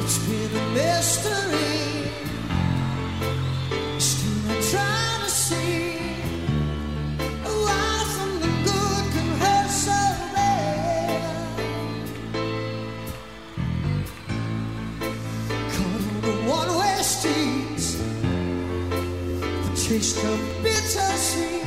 It's been a mystery. Still I'm trying to see why something good can hurt so bad. Caught on the one-way streets, the taste of bittersweet.